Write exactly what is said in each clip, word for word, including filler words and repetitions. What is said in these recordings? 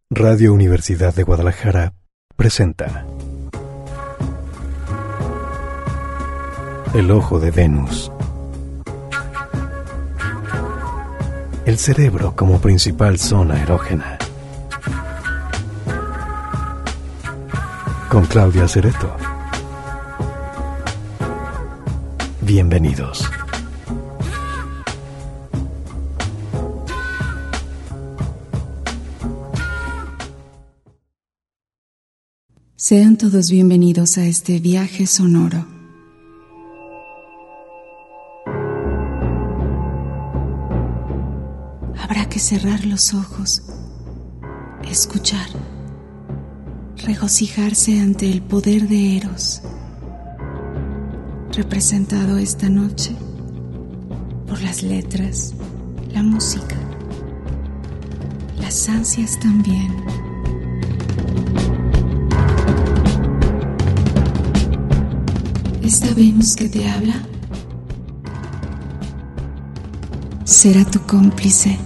Radio Universidad de Guadalajara presenta El ojo de Venus. El cerebro como principal zona erógena. Con Claudia Cereto. Bienvenidos. Sean todos bienvenidos a este viaje sonoro. Habrá que cerrar los ojos, escuchar, regocijarse ante el poder de Eros, representado esta noche por las letras, la música, las ansias también. ¿Esta Venus que te habla será tu cómplice?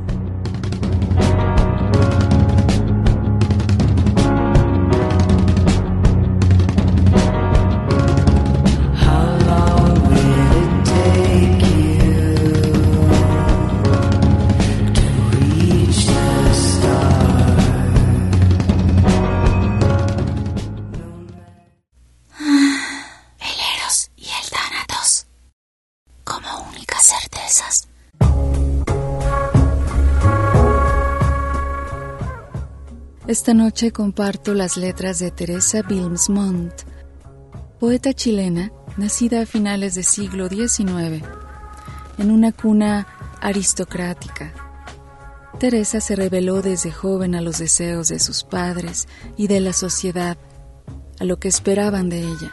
Esta noche comparto las letras de Teresa Bilsmont, poeta chilena nacida a finales del siglo diecinueve, en una cuna aristocrática. Teresa se rebeló desde joven a los deseos de sus padres y de la sociedad, a lo que esperaban de ella.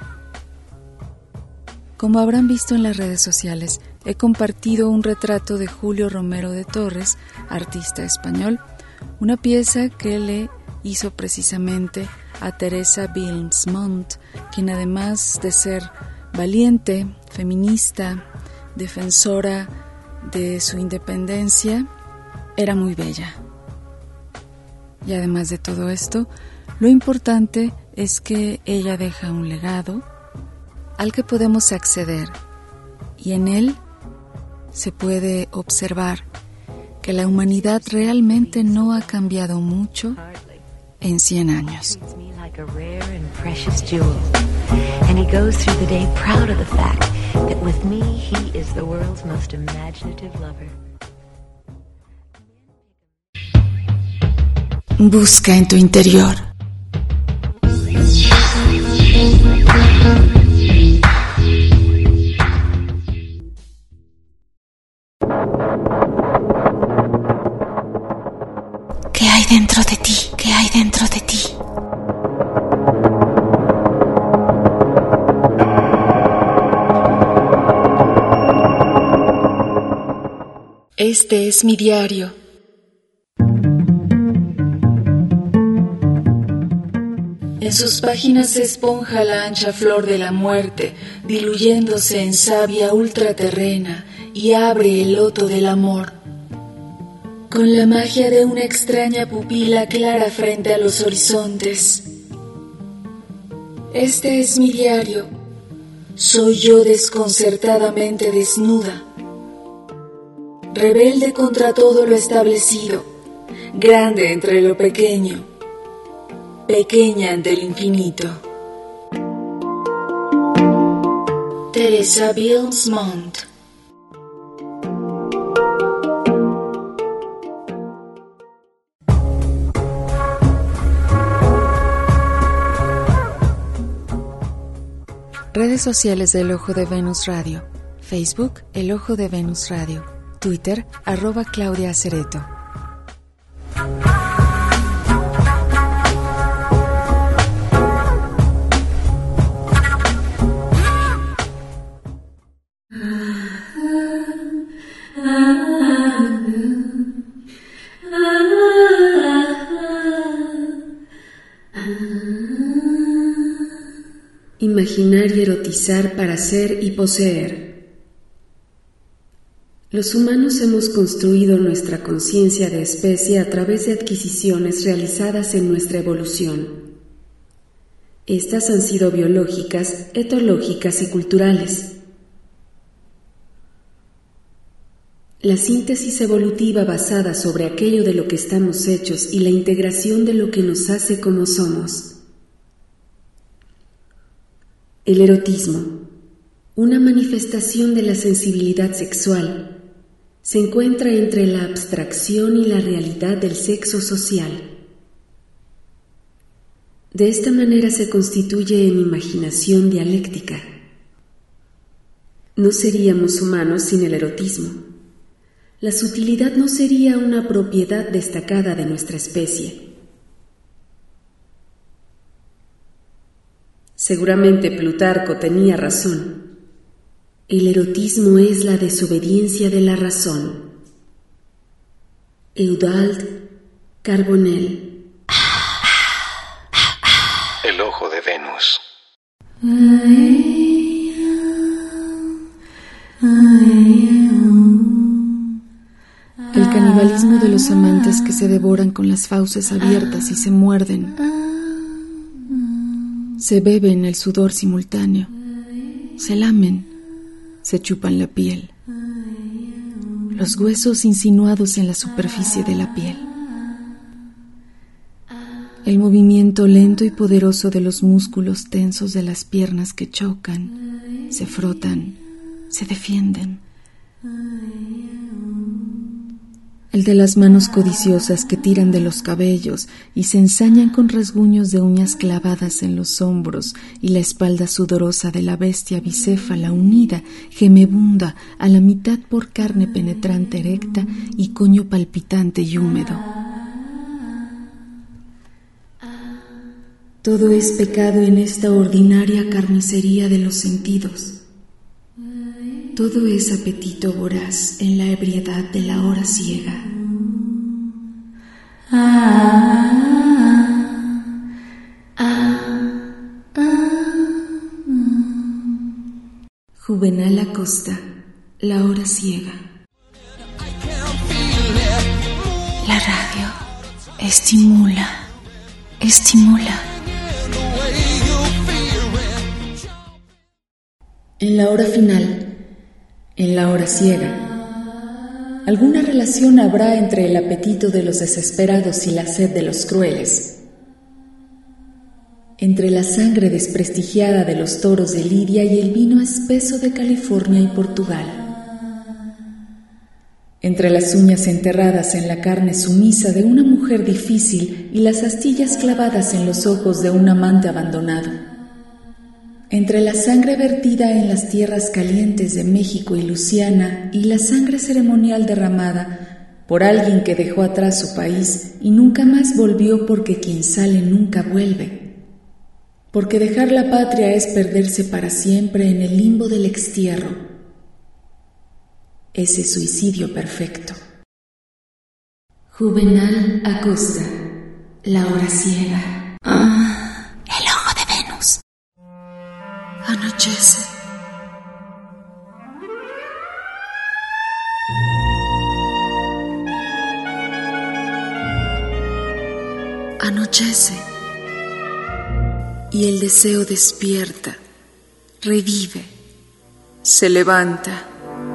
Como habrán visto en las redes sociales, he compartido un retrato de Julio Romero de Torres, artista español, una pieza que le hizo precisamente a Teresa Bilsmont, quien además de ser valiente, feminista, defensora de su independencia, era muy bella. Y además de todo esto, lo importante es que ella deja un legado al que podemos acceder, y en él se puede observar que la humanidad realmente no ha cambiado mucho en cien años. Busca en tu interior. ¿Qué hay dentro de ti? ¿Qué hay dentro de ti? Este es mi diario. En sus páginas se esponja la ancha flor de la muerte, diluyéndose en savia ultraterrena, y abre el loto del amor. Con la magia de una extraña pupila clara frente a los horizontes. Este es mi diario. Soy yo desconcertadamente desnuda, rebelde contra todo lo establecido, grande entre lo pequeño, pequeña ante el infinito. Teresa Bilsmont. Redes sociales del Ojo de Venus Radio. Facebook, El Ojo de Venus Radio. Twitter, arroba Claudia Cereto. Imaginar y erotizar para ser y poseer. Los humanos hemos construido nuestra conciencia de especie a través de adquisiciones realizadas en nuestra evolución. Estas han sido biológicas, etológicas y culturales. La síntesis evolutiva basada sobre aquello de lo que estamos hechos y la integración de lo que nos hace como somos. El erotismo, una manifestación de la sensibilidad sexual, se encuentra entre la abstracción y la realidad del sexo social. De esta manera se constituye en imaginación dialéctica. No seríamos humanos sin el erotismo. La sutilidad no sería una propiedad destacada de nuestra especie. Seguramente Plutarco tenía razón. El erotismo es la desobediencia de la razón. Eudald Carbonell. El ojo de Venus. El canibalismo de los amantes que se devoran con las fauces abiertas y se muerden. Se beben el sudor simultáneo. Se lamen. Se chupan la piel, los huesos insinuados en la superficie de la piel. El movimiento lento y poderoso de los músculos tensos de las piernas que chocan, se frotan, se defienden. El de las manos codiciosas que tiran de los cabellos y se ensañan con rasguños de uñas clavadas en los hombros y la espalda sudorosa de la bestia bicéfala unida, gemebunda, a la mitad por carne penetrante erecta y coño palpitante y húmedo. Todo es pecado en esta ordinaria carnicería de los sentidos. Todo es apetito voraz en la ebriedad de la hora ciega. Juvenal Acosta, La hora ciega. La radio estimula, estimula. En la hora final, en la hora ciega, alguna relación habrá entre el apetito de los desesperados y la sed de los crueles, entre la sangre desprestigiada de los toros de Lidia y el vino espeso de California y Portugal, entre las uñas enterradas en la carne sumisa de una mujer difícil y las astillas clavadas en los ojos de un amante abandonado, entre la sangre vertida en las tierras calientes de México y Luisiana y la sangre ceremonial derramada por alguien que dejó atrás su país y nunca más volvió, porque quien sale nunca vuelve, porque dejar la patria es perderse para siempre en el limbo del extierro, ese suicidio perfecto. Juvenal Acosta, La hora ciega. Ah, el ojo de Venus. Anochece. Anochece. Y el deseo despierta, revive, se levanta.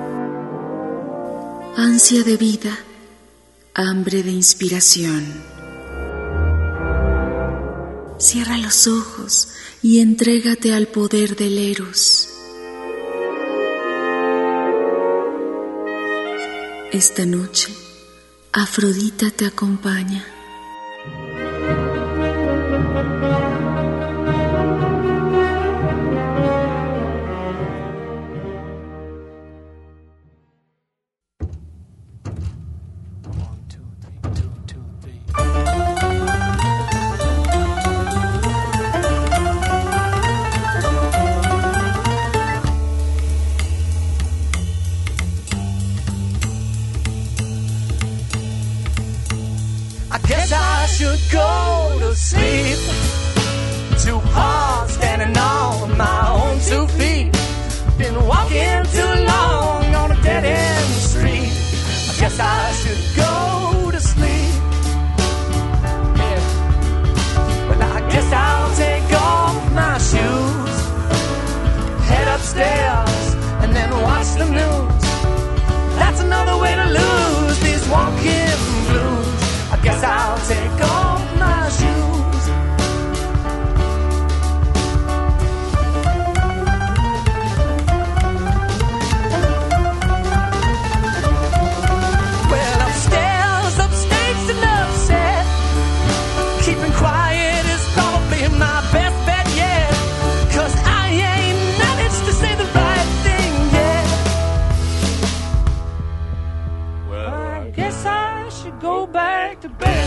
Ansia de vida, hambre de inspiración. Cierra los ojos y entrégate al poder del Eros. Esta noche, Afrodita te acompaña. I can't guess I should go to sleep. Yeah. Well, I guess I'll take off my shoes, head upstairs, and then watch the news. That's another way to lose these walking blues. I guess I'll take off my shoes. Well, upstairs, upstate's enough said. Keeping quiet is probably my best bet yet, 'cause I ain't managed to say the right thing yet. Well, I guess I should go back to bed.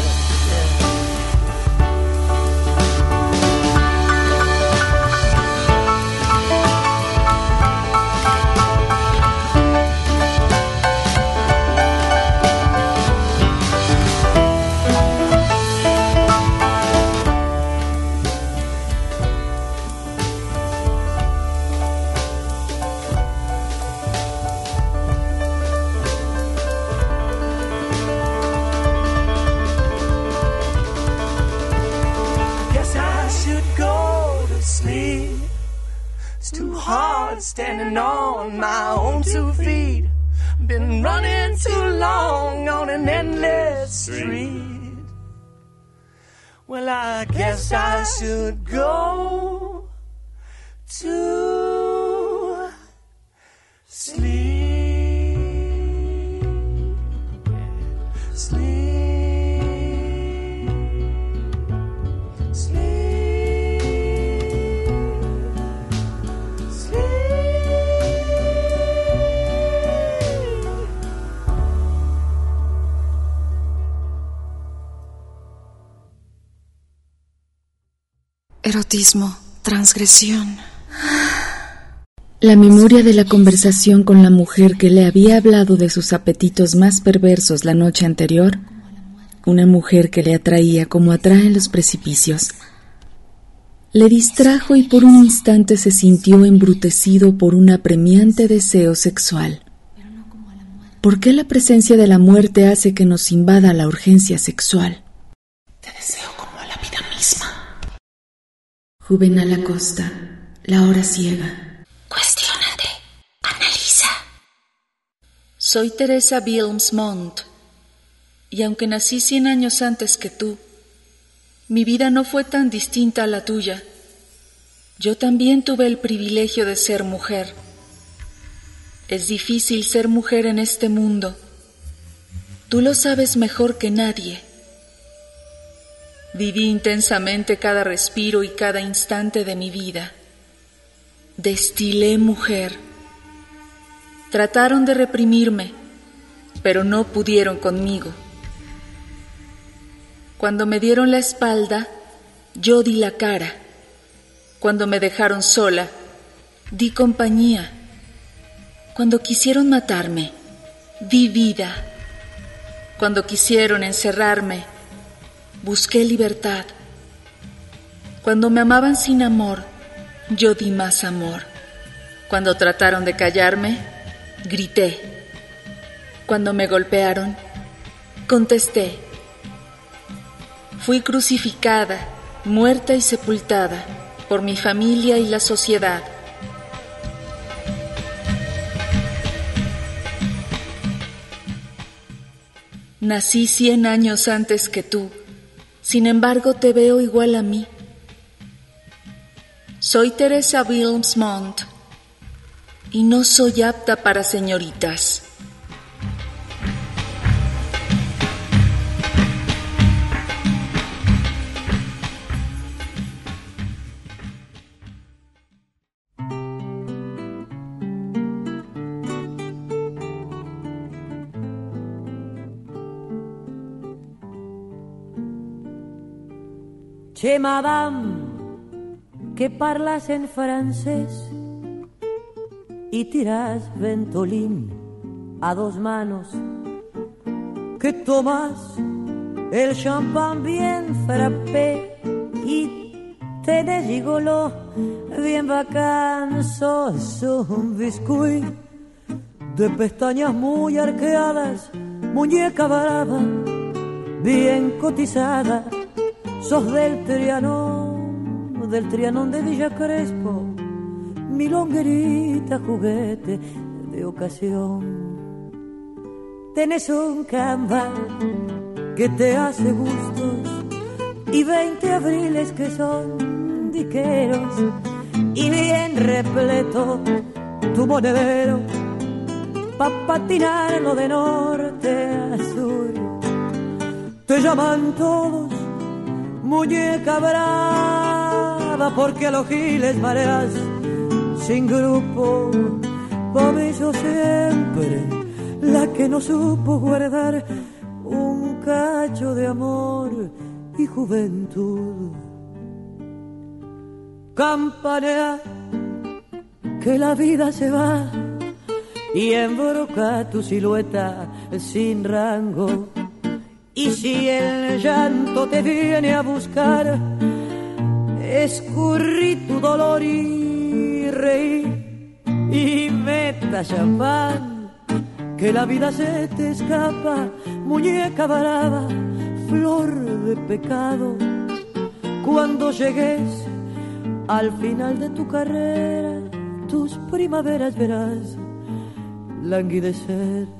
Standing on my own two feet, been running too long on an endless street. Well, I guess I should go to sleep. Sleep. Erotismo, transgresión. La memoria de la conversación con la mujer que le había hablado de sus apetitos más perversos la noche anterior, una mujer que le atraía como atraen los precipicios, le distrajo y por un instante se sintió embrutecido por un apremiante deseo sexual. ¿Por qué la presencia de la muerte hace que nos invada la urgencia sexual? Te deseo como a la vida misma. Juvenal Acosta, La hora ciega. Cuestiónate, analiza. Soy Teresa Wilmsmont, y aunque nací cien años antes que tú, mi vida no fue tan distinta a la tuya. Yo también tuve el privilegio de ser mujer. Es difícil ser mujer en este mundo. Tú lo sabes mejor que nadie. Viví intensamente cada respiro y cada instante de mi vida. Destilé mujer. Trataron de reprimirme, pero no pudieron conmigo. Cuando me dieron la espalda, yo di la cara. Cuando me dejaron sola, di compañía. Cuando quisieron matarme, di vida. Cuando quisieron encerrarme, busqué libertad. Cuando me amaban sin amor, yo di más amor. Cuando trataron de callarme, grité. Cuando me golpearon, contesté. Fui crucificada, muerta y sepultada por mi familia y la sociedad. Nací cien años antes que tú. Sin embargo, te veo igual a mí. Soy Teresa Wilmsmont y no soy apta para señoritas. Che, madame, que parlas en francés y tiras ventolín a dos manos, que tomas el champán bien frappé y tenés gigolo bien bacán. Sos un biscuit de pestañas muy arqueadas muñeca brava, bien cotizada, sos del Trianón, del Trianón de Villa Crespo, milonguerita, juguete de ocasión. Tenés un canva que te hace gustos y veinte abriles que son diqueros, y bien repleto tu monedero pa' patinarlo de norte a sur. Te llaman todos muñeca brava, porque a los giles mareas sin grupo. Pa' mí sos siempre la que no supo guardar un cacho de amor y juventud. Campanea que la vida se va y embroca tu silueta sin rango. Y si el llanto te viene a buscar, escurrí tu dolor y reí y meta champán, que la vida se te escapa, muñeca brava, flor de pecado. Cuando llegues al final de tu carrera, tus primaveras verás languidecer.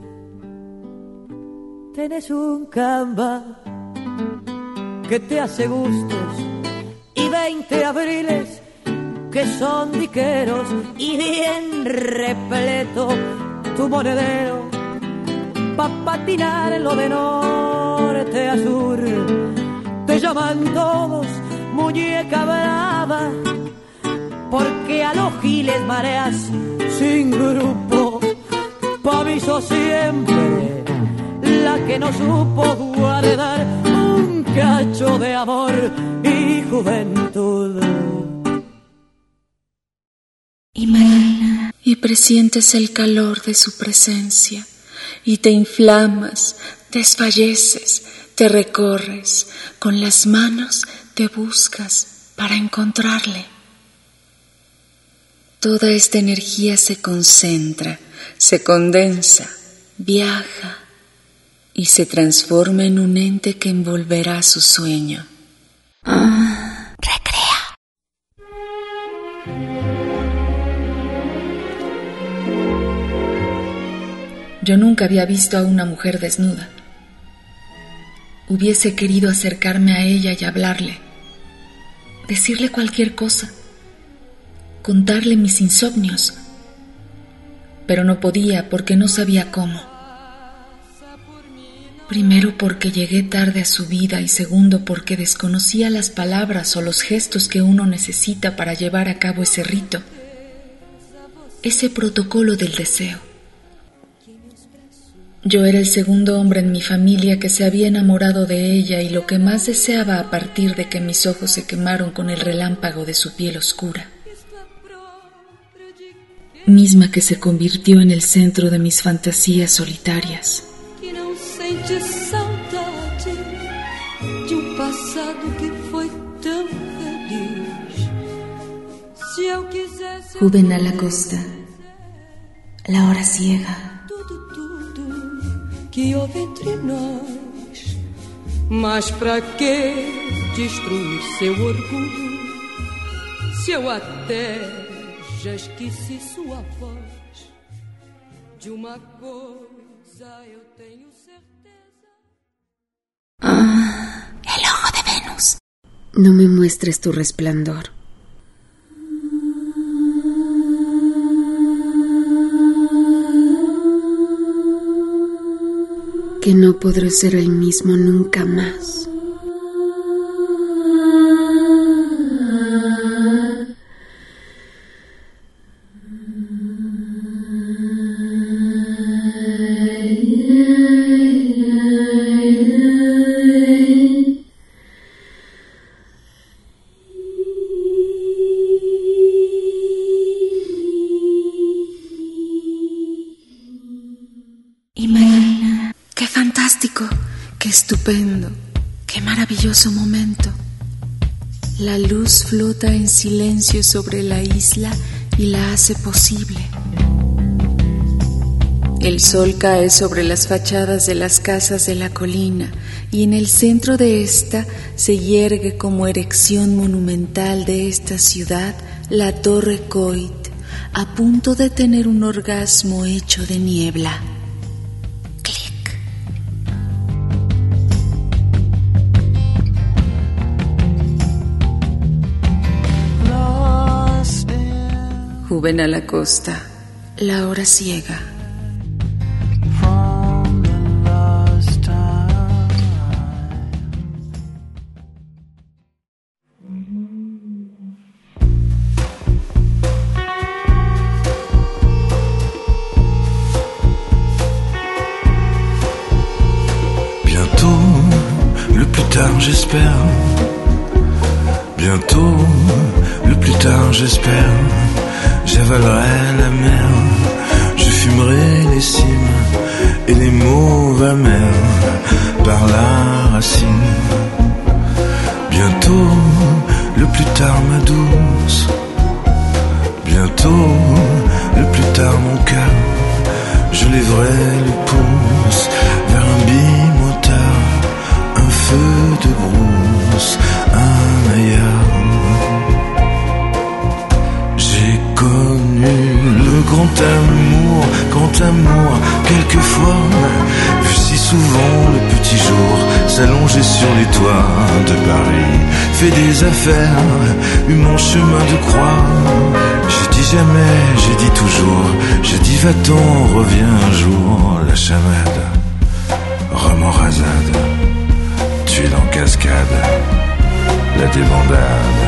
Tenés un canva que te hace gustos y veinte abriles que son diqueros, y bien repleto tu monedero pa' patinarlo de norte a sur. Te llaman todos muñeca brava, porque a los giles mareas sin grupo. Pa' mí sos siempre la que no supo guardar un cacho de amor y juventud. Imagina y presientes el calor de su presencia, y te inflamas, desfalleces, te recorres, con las manos te buscas para encontrarle. Toda esta energía se concentra, se condensa, viaja y se transforma en un ente que envolverá su sueño. Ah, recrea. Yo nunca había visto a una mujer desnuda. Hubiese querido acercarme a ella y hablarle, decirle cualquier cosa, contarle mis insomnios, pero no podía porque no sabía cómo. Primero porque llegué tarde a su vida, y segundo porque desconocía las palabras o los gestos que uno necesita para llevar a cabo ese rito, ese protocolo del deseo. Yo era el segundo hombre en mi familia que se había enamorado de ella, y lo que más deseaba a partir de que mis ojos se quemaron con el relámpago de su piel oscura, misma que se convirtió en el centro de mis fantasías solitarias. Juvenal Acosta, La hora ciega. Que houve entre nós, mas pra que destruir seu orgulho, se eu até já esqueci sua voz? De uma coisa eu tenho certeza. Ah, el ojo de Venus. No me muestres tu resplandor. Que no podré ser el mismo nunca más. Imagina, qué fantástico, qué estupendo, qué maravilloso momento. La luz flota en silencio sobre la isla y la hace posible. El sol cae sobre las fachadas de las casas de la colina y en el centro de esta se yergue como erección monumental de esta ciudad la Torre Coit, a punto de tener un orgasmo hecho de niebla. Clic. Juvenal Acosta, La hora ciega. J'espère, bientôt, le plus tard j'espère, j'avalerai la mer, je fumerai les cimes et les mauves amers par la racine. Bientôt, le plus tard ma douce, bientôt, le plus tard mon cœur, je lèverai le pouce vers un bimotard, un feu de brousse, un ailleurs. J'ai connu le grand amour, grand amour, quelquefois, vu si souvent le petit jour s'allonger sur les toits de Paris, fait des affaires, eu mon chemin de croix. J'ai dit jamais, j'ai dit toujours, j'ai dit va-t'en, reviens un jour, la chamade, rhum en rasade, tuile en cascade, la débandade.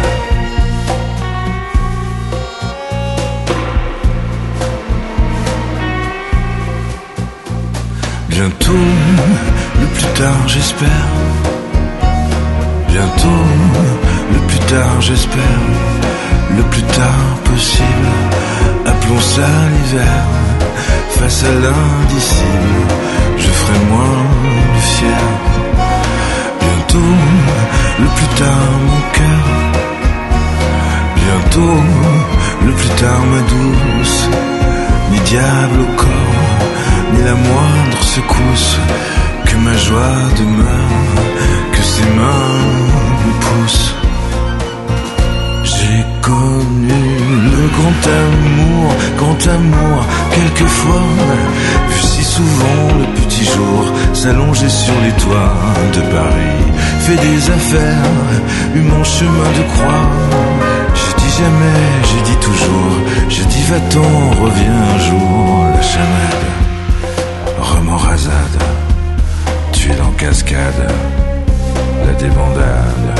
Bientôt, le plus tard j'espère, bientôt, le plus tard j'espère, le plus tard possible, appelons ça l'hiver, face à l'indicible, je ferai moins le fier. Bientôt, le plus tard mon cœur, bientôt, le plus tard ma douce, ni diable au corps, ni la moindre secousse, que ma joie demeure, que ses mains me poussent. J'ai connu le grand amour, grand amour, quelquefois, vu si souvent le petit jour s'allonger sur les toits de Paris, fait des affaires, eu mon chemin de croix. J'ai dit jamais, j'ai dit toujours, j'ai dit va-t'en, reviens un jour, la chamade, rhum en rasade, tuile en cascade, la débandade.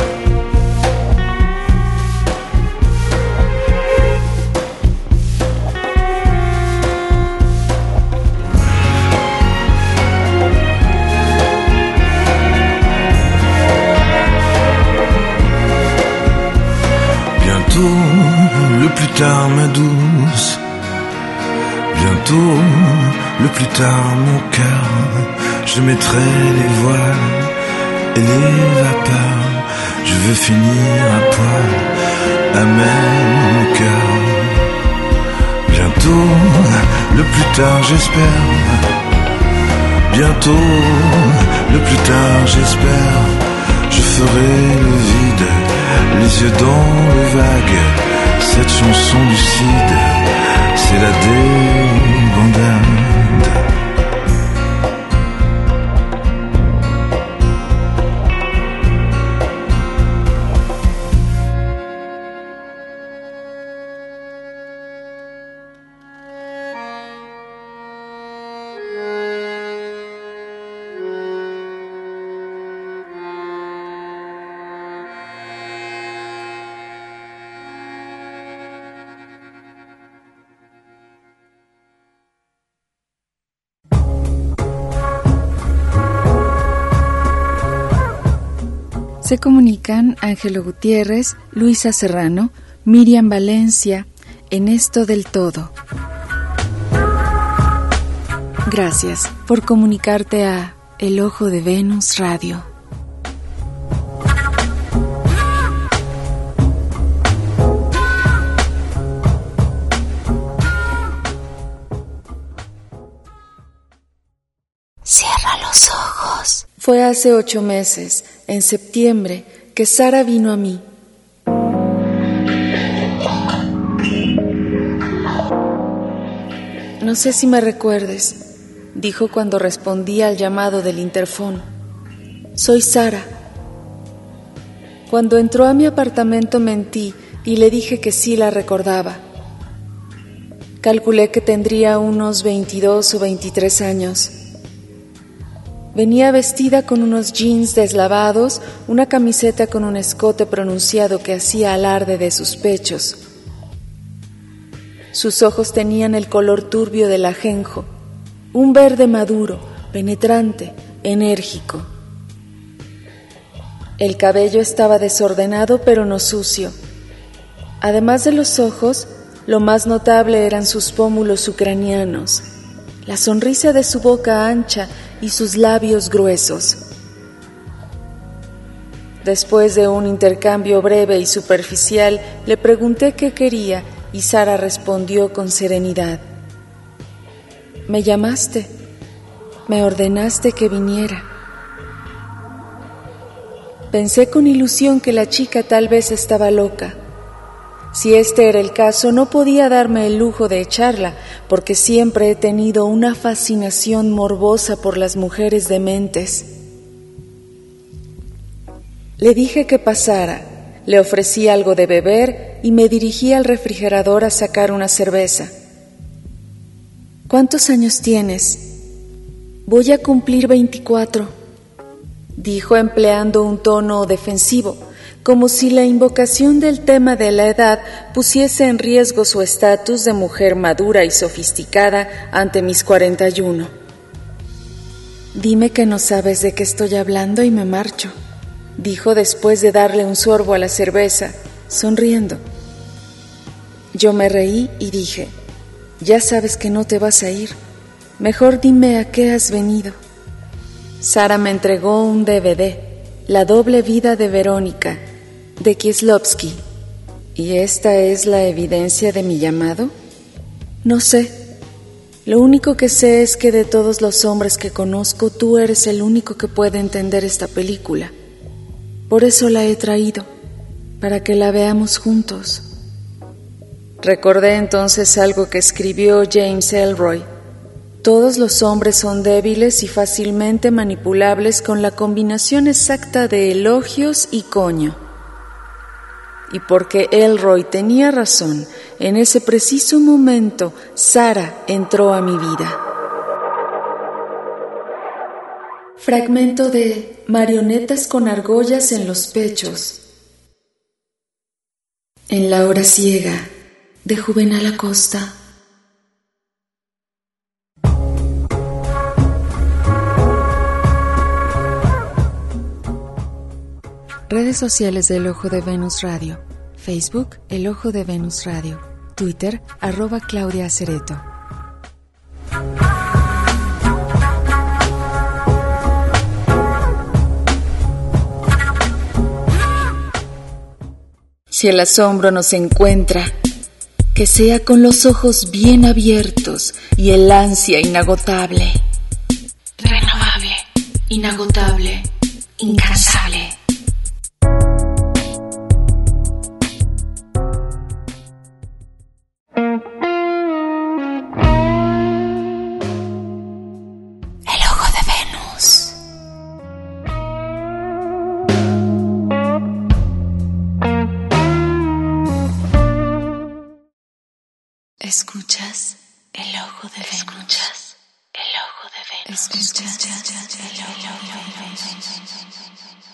Bientôt, le plus tard ma douce, bientôt, le plus tard mon cœur, je mettrai les voiles et les vapeurs, je veux finir à poil, à même cœur. Bientôt, le plus tard j'espère, bientôt, le plus tard j'espère, je ferai le vide, les yeux dans le vague, cette chanson lucide, c'est la débandade. Se comunican Ángelo Gutiérrez, Luisa Serrano, Miriam Valencia, en Esto del Todo. Gracias por comunicarte a El Ojo de Venus Radio. Fue hace ocho meses, en septiembre, que Sara vino a mí. No sé si me recuerdes, dijo cuando respondí al llamado del interfón. Soy Sara. Cuando entró a mi apartamento mentí y le dije que sí la recordaba. Calculé que tendría unos veintidós o veintitrés años. Venía vestida con unos jeans deslavados, una camiseta con un escote pronunciado que hacía alarde de sus pechos. Sus ojos tenían el color turbio del ajenjo, un verde maduro, penetrante, enérgico. El cabello estaba desordenado pero no sucio. Además de los ojos, lo más notable eran sus pómulos ucranianos, la sonrisa de su boca ancha y sus labios gruesos. Después de un intercambio breve y superficial, le pregunté qué quería y Sara respondió con serenidad. Me llamaste, me ordenaste que viniera. Pensé con ilusión que la chica tal vez estaba loca. Si este era el caso, no podía darme el lujo de echarla, porque siempre he tenido una fascinación morbosa por las mujeres dementes. Le dije que pasara, le ofrecí algo de beber y me dirigí al refrigerador a sacar una cerveza. ¿Cuántos años tienes? Voy a cumplir veinticuatro, dijo empleando un tono defensivo, como si la invocación del tema de la edad pusiese en riesgo su estatus de mujer madura y sofisticada ante mis cuarenta y uno. Dime que no sabes de qué estoy hablando y me marcho, dijo después de darle un sorbo a la cerveza, sonriendo. Yo me reí y dije, ya sabes que no te vas a ir, mejor dime a qué has venido. Sara me entregó un D V D, La doble vida de Verónica, de Kieslowski. ¿Y esta es la evidencia de mi llamado? No sé. Lo único que sé es que de todos los hombres que conozco, tú eres el único que puede entender esta película. Por eso la he traído, para que la veamos juntos. Recordé entonces algo que escribió James Ellroy. Todos los hombres son débiles y fácilmente manipulables con la combinación exacta de elogios y coño. Y porque Ellroy tenía razón, en ese preciso momento, Sara entró a mi vida. Fragmento de Marionetas con argollas en los pechos. En la hora ciega, de Juvenal Acosta. Redes sociales del Ojo de Venus Radio. Facebook, El Ojo de Venus Radio. Twitter, arroba Claudia Acereto. Si el asombro nos encuentra, que sea con los ojos bien abiertos y el ansia inagotable. Renovable, inagotable, incansable. Escuchas el ojo de Venus. Escuchas el ojo de Venus. Escuchas el ojo de Venus.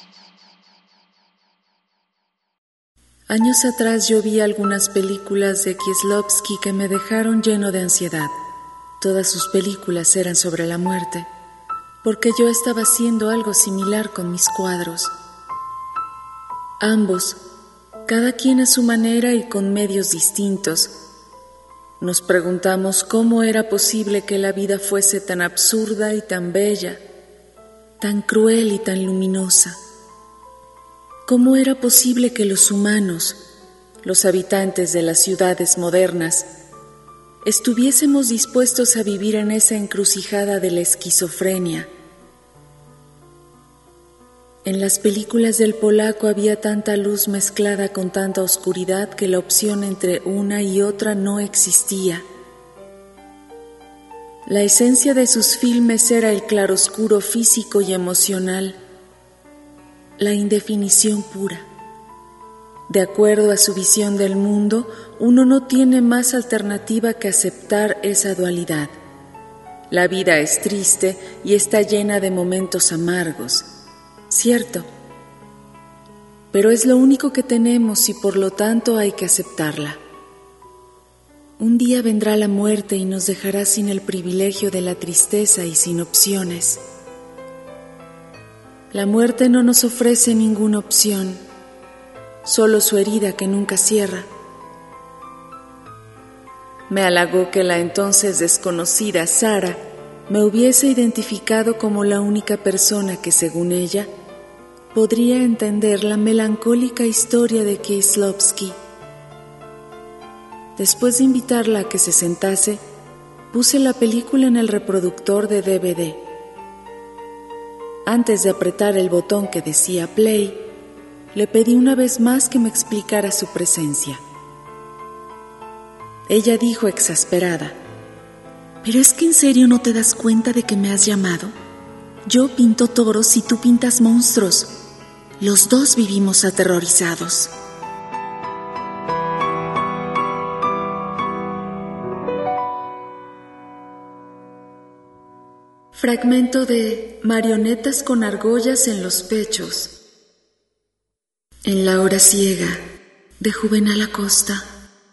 Años atrás yo vi algunas películas de Kieslowski que me dejaron lleno de ansiedad. Todas sus películas eran sobre la muerte, porque yo estaba haciendo algo similar con mis cuadros. Ambos, cada quien a su manera y con medios distintos, nos preguntamos cómo era posible que la vida fuese tan absurda y tan bella, tan cruel y tan luminosa. ¿Cómo era posible que los humanos, los habitantes de las ciudades modernas, estuviésemos dispuestos a vivir en esa encrucijada de la esquizofrenia? En las películas del polaco había tanta luz mezclada con tanta oscuridad que la opción entre una y otra no existía. La esencia de sus filmes era el claroscuro físico y emocional, la indefinición pura. De acuerdo a su visión del mundo, uno no tiene más alternativa que aceptar esa dualidad. La vida es triste y está llena de momentos amargos, cierto, pero es lo único que tenemos y por lo tanto hay que aceptarla. Un día vendrá la muerte y nos dejará sin el privilegio de la tristeza y sin opciones. La muerte no nos ofrece ninguna opción, solo su herida que nunca cierra. Me halagó que la entonces desconocida Sara me hubiese identificado como la única persona que, según ella, podría entender la melancólica historia de Kieślowski. Después de invitarla a que se sentase, puse la película en el reproductor de D V D. Antes de apretar el botón que decía play, le pedí una vez más que me explicara su presencia. Ella dijo exasperada: ¿pero es que en serio no te das cuenta de que me has llamado? Yo pinto toros y tú pintas monstruos. Los dos vivimos aterrorizados. Fragmento de Marionetas con argollas en los pechos. En la hora ciega, de Juvenal Acosta.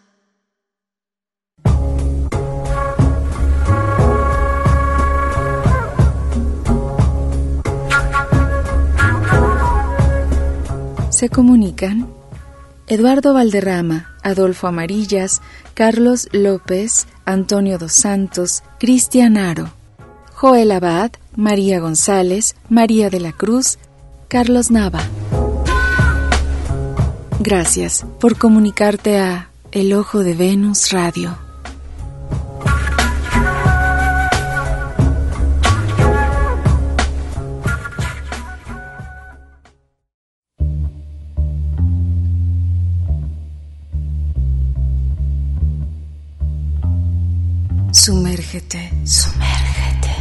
Se comunican Eduardo Valderrama, Adolfo Amarillas, Carlos López, Antonio dos Santos, Cristian Aro, Joel Abad, María González, María de la Cruz, Carlos Nava. Gracias por comunicarte a El Ojo de Venus Radio. Sumérgete, sumérgete.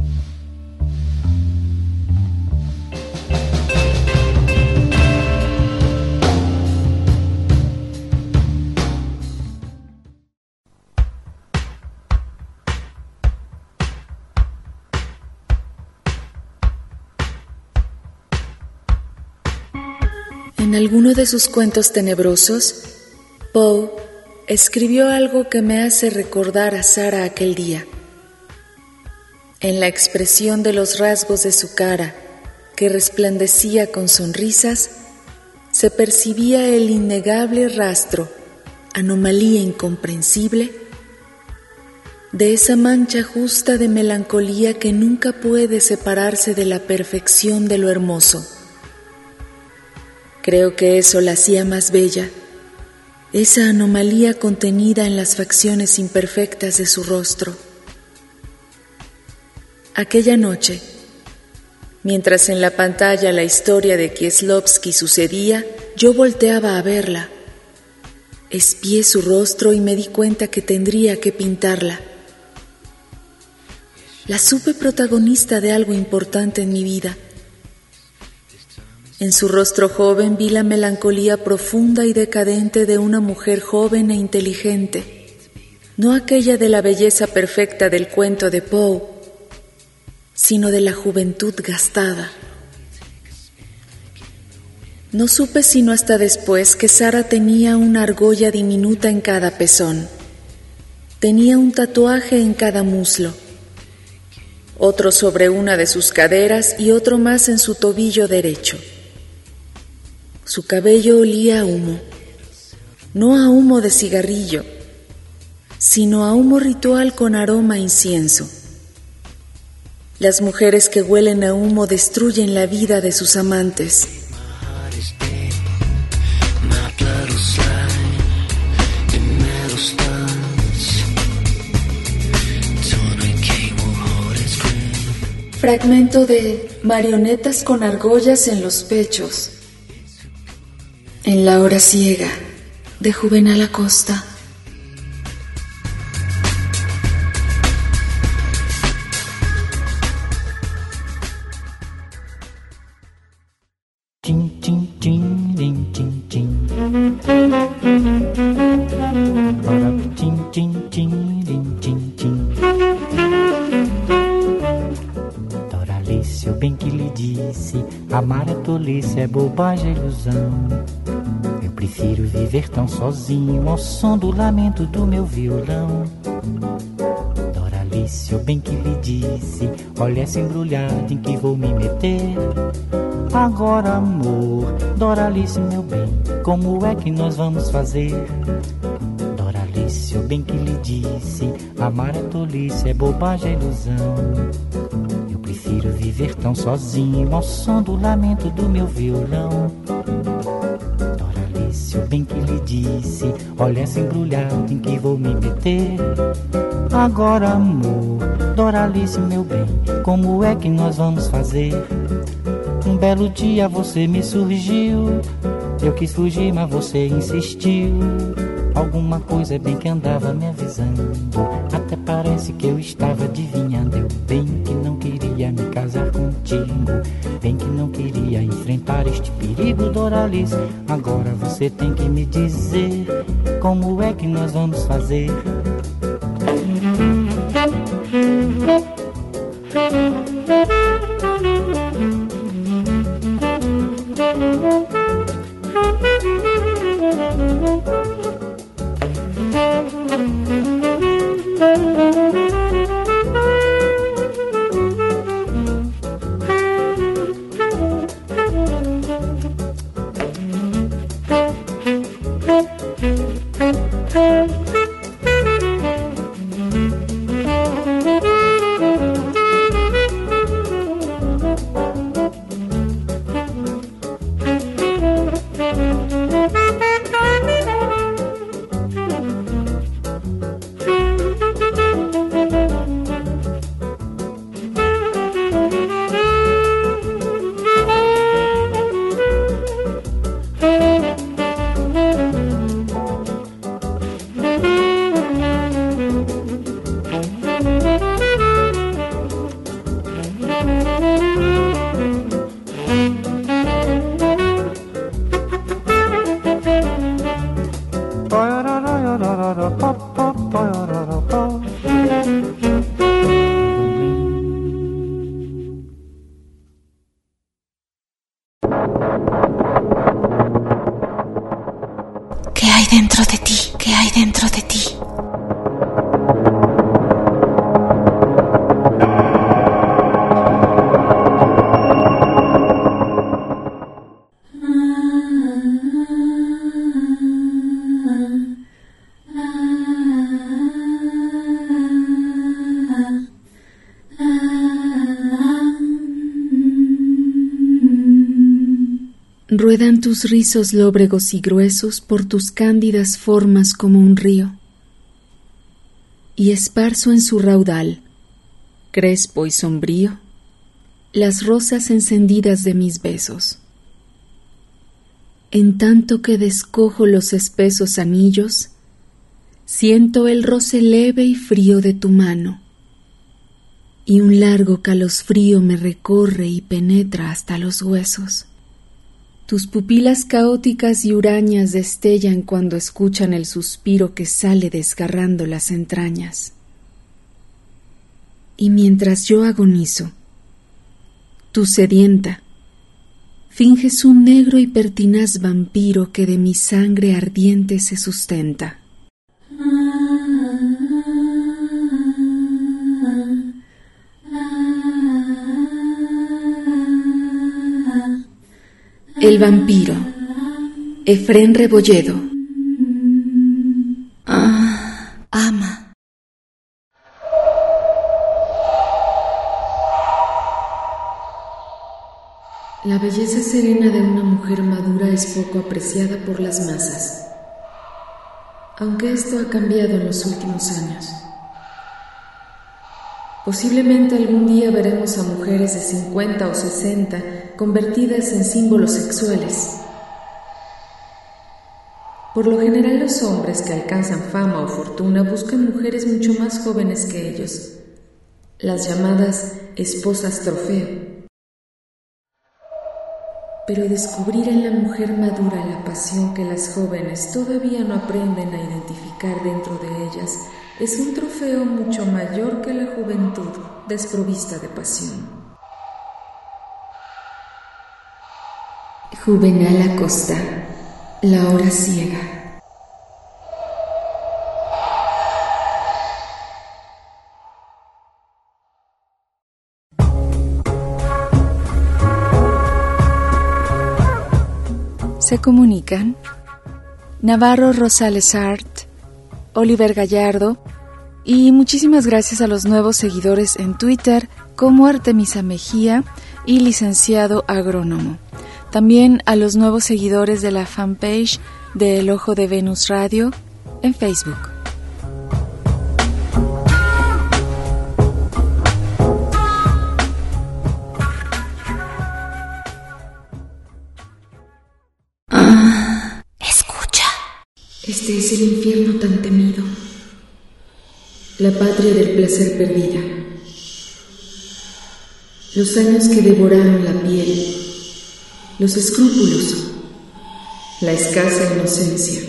En alguno de sus cuentos tenebrosos, Poe escribió algo que me hace recordar a Sara aquel día. En la expresión de los rasgos de su cara, que resplandecía con sonrisas, se percibía el innegable rastro, anomalía incomprensible, de esa mancha justa de melancolía que nunca puede separarse de la perfección de lo hermoso. Creo que eso la hacía más bella, esa anomalía contenida en las facciones imperfectas de su rostro. Aquella noche, mientras en la pantalla la historia de Kieślowski sucedía, yo volteaba a verla. Espié su rostro y me di cuenta que tendría que pintarla. La supe protagonista de algo importante en mi vida. En su rostro joven vi la melancolía profunda y decadente de una mujer joven e inteligente, no aquella de la belleza perfecta del cuento de Poe, sino de la juventud gastada. No supe sino hasta después que Sara tenía una argolla diminuta en cada pezón, tenía un tatuaje en cada muslo, otro sobre una de sus caderas y otro más en su tobillo derecho. Su cabello olía a humo, no a humo de cigarrillo, sino a humo ritual con aroma a incienso. Las mujeres que huelen a humo destruyen la vida de sus amantes. fragmento de Marionetas con argollas en los pechos, en la hora ciega, de Juvenal Acosta. Chin, chin, chin, chin, chin, chin. Para chin, chin, chin, chin, chin, chin. Doralice, eu bem que lhe disse, amar é tolice, é bobagem, é ilusão. Eu prefiro viver tão sozinho ao som do lamento do meu violão. Doralice, eu bem que lhe disse, olha essa embrulhada em que vou me meter. Agora, amor, Doralice, meu bem, como é que nós vamos fazer? Doralice, eu bem que lhe disse, amar é tolice, é bobagem, é ilusão. Eu prefiro viver tão sozinho ao som do lamento do meu violão. Doralice, eu bem que lhe disse, olha essa embrulhada em que vou me meter. Agora, amor, Doralice, meu bem, como é que nós vamos fazer? Um belo dia você me surgiu, eu quis fugir, mas você insistiu. Alguma coisa bem que andava me avisando, até parece que eu estava adivinhando. Eu bem que não queria me casar contigo, bem que não queria enfrentar este perigo, Doralice. Agora você tem que me dizer, como é que nós vamos fazer? ¿Qué hay dentro de ti? ¿Qué hay dentro de ti? Ruedan tus rizos lóbregos y gruesos por tus cándidas formas como un río, y esparzo en su raudal, crespo y sombrío, las rosas encendidas de mis besos. En tanto que descojo los espesos anillos, siento el roce leve y frío de tu mano, y un largo calosfrío me recorre y penetra hasta los huesos. Tus pupilas caóticas y hurañas destellan cuando escuchan el suspiro que sale desgarrando las entrañas. Y mientras yo agonizo, tú sedienta, finges un negro y pertinaz vampiro que de mi sangre ardiente se sustenta. El vampiro, Efrén Rebolledo. Ah, ama. La belleza serena de una mujer madura es poco apreciada por las masas, aunque esto ha cambiado en los últimos años. Posiblemente algún día veremos a mujeres de cincuenta o sesenta convertidas en símbolos sexuales. Por lo general, los hombres que alcanzan fama o fortuna buscan mujeres mucho más jóvenes que ellos, las llamadas esposas trofeo. Pero descubrir en la mujer madura la pasión que las jóvenes todavía no aprenden a identificar dentro de ellas es un trofeo mucho mayor que la juventud desprovista de pasión. Juvenal Acosta, La hora ciega. Se comunican Navarro Rosales Art, Oliver Gallardo, y muchísimas gracias a los nuevos seguidores en Twitter como Artemisa Mejía y Licenciado Agrónomo. También a los nuevos seguidores de la fanpage de El Ojo de Venus Radio en Facebook. Este es el infierno tan temido, la patria del placer perdida, los años que devoraron la piel, los escrúpulos, la escasa inocencia,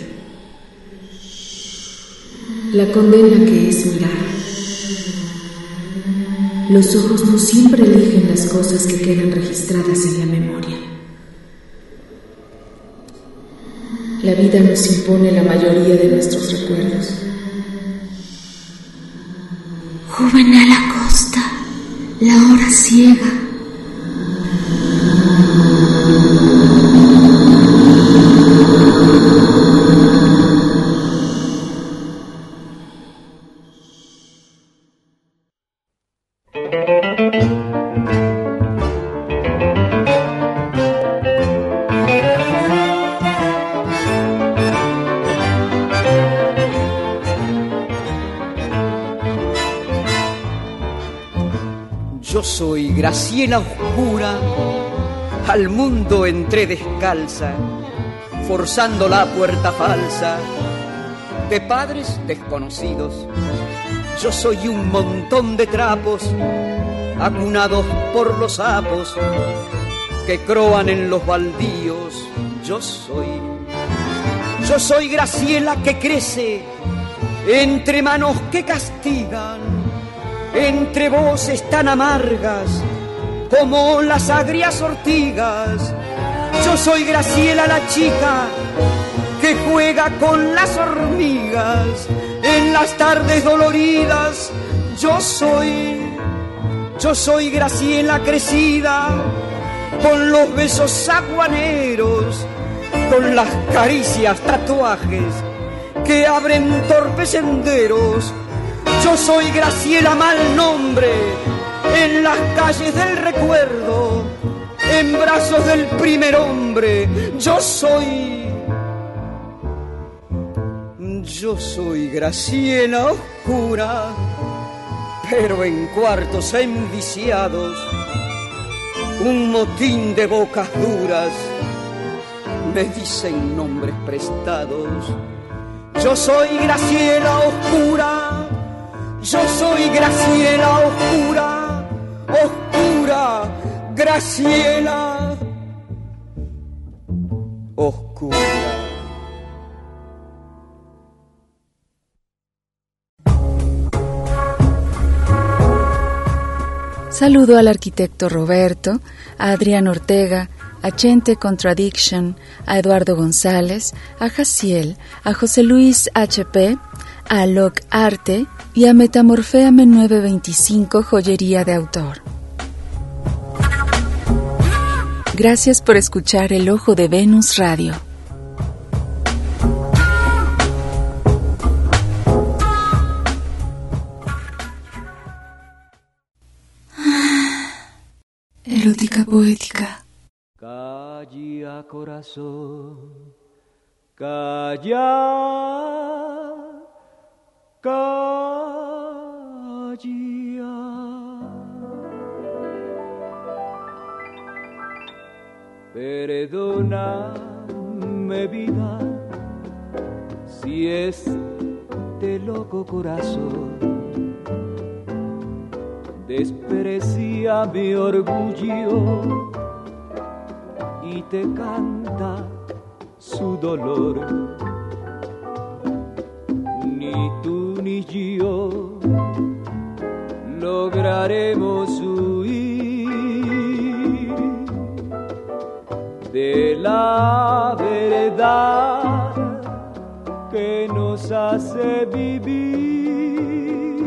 la condena que es mirar. Los ojos no siempre eligen las cosas que quedan registradas en la memoria. La vida nos impone la mayoría de nuestros recuerdos. Juvenal Acosta, La hora ciega. Yo soy Graciela oscura, al mundo entré descalza, forzando la puerta falsa de padres desconocidos. Yo soy un montón de trapos, acunados por los sapos que croan en los baldíos. Yo soy, yo soy Graciela que crece entre manos que castigan, entre voces tan amargas como las agrias ortigas. Yo soy Graciela la chica que juega con las hormigas en las tardes doloridas. Yo soy, yo soy Graciela crecida con los besos aguaneros, con las caricias tatuajes que abren torpes senderos. Yo soy Graciela mal nombre en las calles del recuerdo, en brazos del primer hombre. Yo soy, yo soy Graciela oscura, pero en cuartos enviciados, un motín de bocas duras me dicen nombres prestados. Yo soy Graciela oscura, yo soy Graciela oscura, oscura, Graciela oscura. Saludo al arquitecto Roberto, a Adrián Ortega, a Chente Contradiction, a Eduardo González, a Jaciel, a José Luis H P, a Alok Arte y a Metamorféame nueve veinticinco Joyería de Autor. Gracias por escuchar El Ojo de Venus Radio. Erótica poética. Calla, corazón, calla, calla. Perdóname, vida, si este loco corazón desprecia mi orgullo y te canta su dolor. Ni tú ni yo lograremos huir de la verdad que nos hace vivir.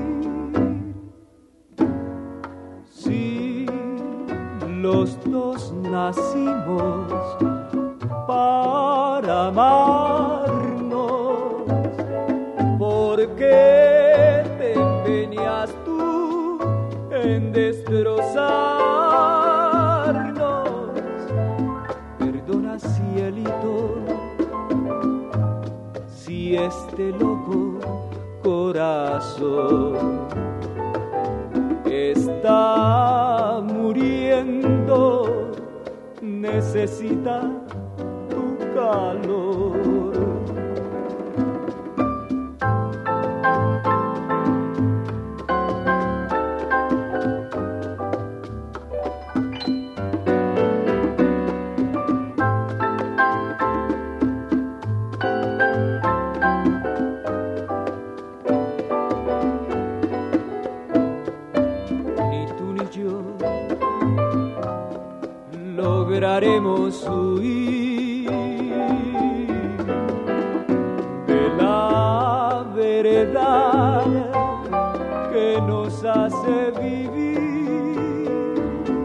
Si los dos nacimos para amarnos, ¿por qué te empeñas tú en destrozarnos? Perdona, cielito, si este loco corazón está muriendo, necesita tu calor. Lograremos huir de la verdad que nos hace vivir.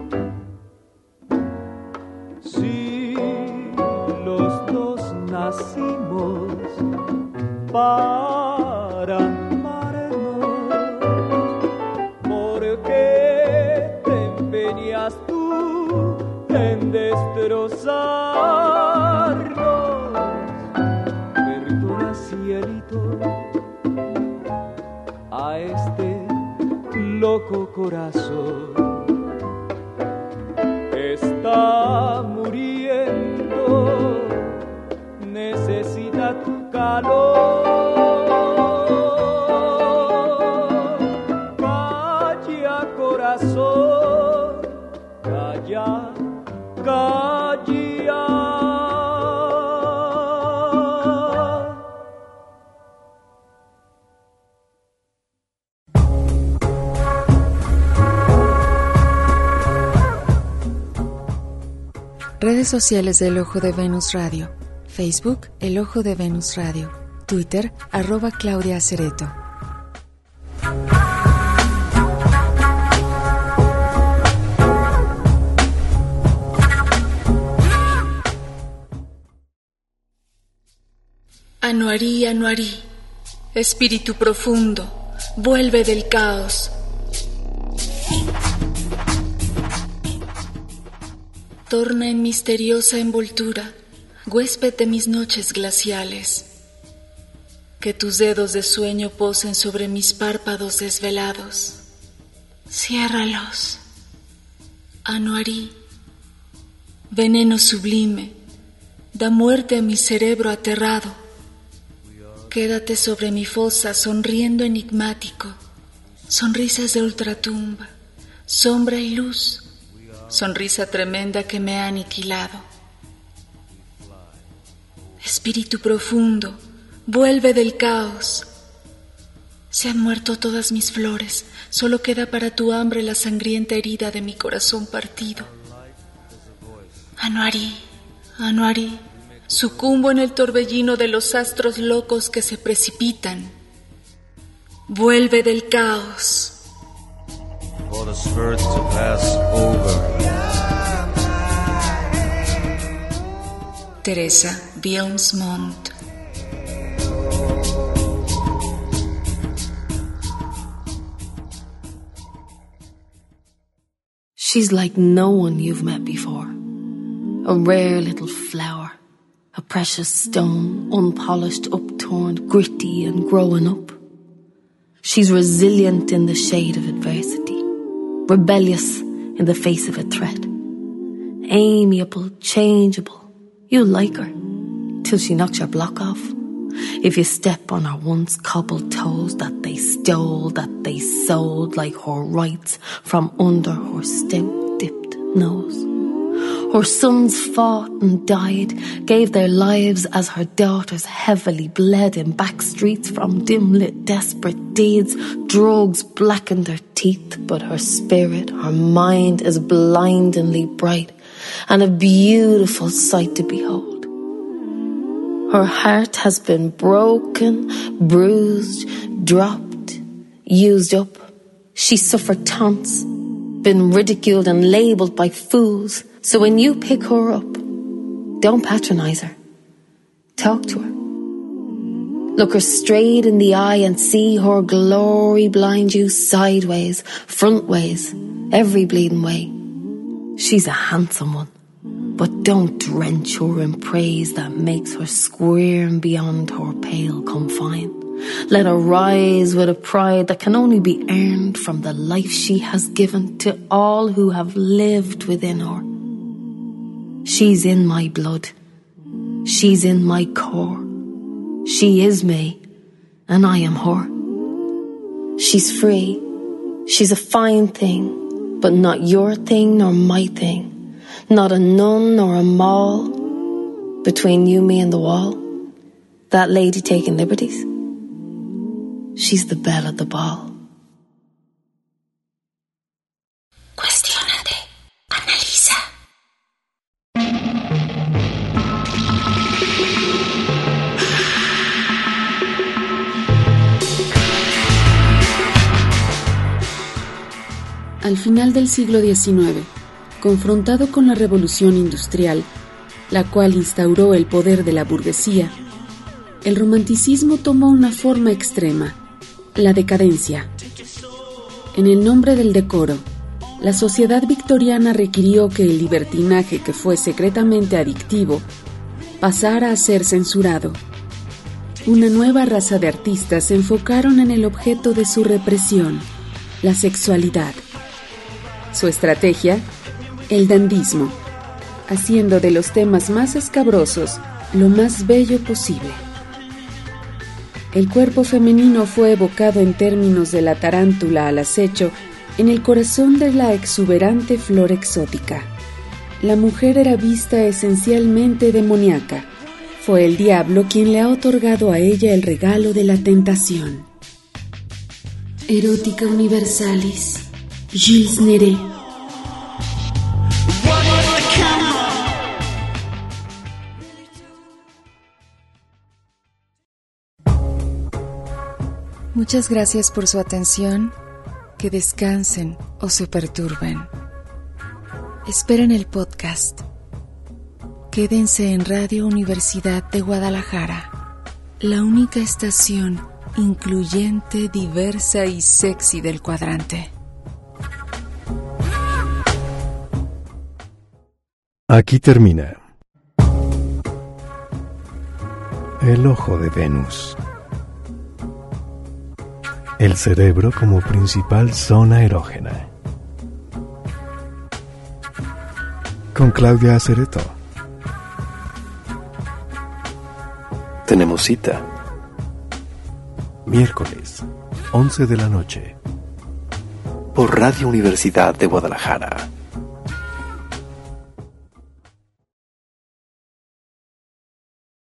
Si los dos nacimos para amarnos, ¿por qué te empeñas tú en destrozarnos? Perdona, cielito, a este loco corazón. Está muriendo, necesita tu calor. Calla, corazón, calla, calla. Redes sociales del Ojo de Venus Radio. Facebook, El Ojo de Venus Radio. Twitter, arroba Claudia Acereto. Anuarí, Anuarí, espíritu profundo, vuelve del caos. Torna en misteriosa envoltura, huésped de mis noches glaciales. Que tus dedos de sueño posen sobre mis párpados desvelados. Ciérralos. Anuarí, veneno sublime, da muerte a mi cerebro aterrado. Quédate sobre mi fosa sonriendo enigmático, sonrisas de ultratumba, sombra y luz, sonrisa tremenda que me ha aniquilado. Espíritu profundo, vuelve del caos. Se han muerto todas mis flores, solo queda para tu hambre la sangrienta herida de mi corazón partido. Anuarí, Anuarí, sucumbo en el torbellino de los astros locos que se precipitan. Vuelve del caos. For the spirits to pass over. Teresa Vilmsmont. She's like no one you've met before. A rare little flower, a precious stone, unpolished, upturned, gritty and growing up. She's resilient in the shade of adversity, rebellious in the face of a threat, amiable, changeable. You like her, till she knocks your block off. If you step on her once cobbled toes that they stole, that they sold like her rights from under her stout-dipped nose. Her sons fought and died, gave their lives as her daughters heavily bled in back streets from dim-lit desperate deeds. Drugs blackened her teeth, but her spirit, her mind is blindingly bright and a beautiful sight to behold. Her heart has been broken, bruised, dropped, used up. She suffered taunts, been ridiculed and labelled by fools. So when you pick her up, don't patronise her. Talk to her. Look her straight in the eye and see her glory blind you sideways, frontways, every bleeding way. She's a handsome one, but don't drench her in praise that makes her squirm beyond her pale confine. Let her rise with a pride that can only be earned from the life she has given to all who have lived within her. She's in my blood. She's in my core. She is me, and I am her. She's free. She's a fine thing, but not your thing nor my thing. Not a nun nor a mall between you, me, and the wall. That lady taking liberties, she's the belle of the ball. Cuestiónate, analiza. Al final del siglo diecinueve, confrontado con la revolución industrial, la cual instauró el poder de la burguesía, el romanticismo tomó una forma extrema, la decadencia. En el nombre del decoro, la sociedad victoriana requirió que el libertinaje que fue secretamente adictivo pasara a ser censurado. Una nueva raza de artistas se enfocaron en el objeto de su represión, la sexualidad. Su estrategia, el dandismo, haciendo de los temas más escabrosos lo más bello posible. El cuerpo femenino fue evocado en términos de la tarántula al acecho en el corazón de la exuberante flor exótica. La mujer era vista esencialmente demoníaca. Fue el diablo quien le ha otorgado a ella el regalo de la tentación. Erótica Universalis, Gilles Neret. Muchas gracias por su atención. Que descansen o se perturben. Esperen el podcast. Quédense en Radio Universidad de Guadalajara, la única estación incluyente, diversa y sexy del cuadrante. Aquí termina El ojo de Venus. El cerebro como principal zona erógena. Con Claudia Acereto. Tenemos cita. Miércoles, once de la noche. Por Radio Universidad de Guadalajara.